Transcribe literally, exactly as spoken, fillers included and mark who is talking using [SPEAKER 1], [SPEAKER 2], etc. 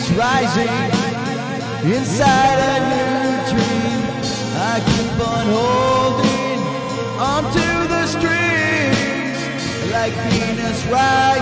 [SPEAKER 1] Phoenix rising inside a new dream. I keep on holding onto the strings like Venus rising.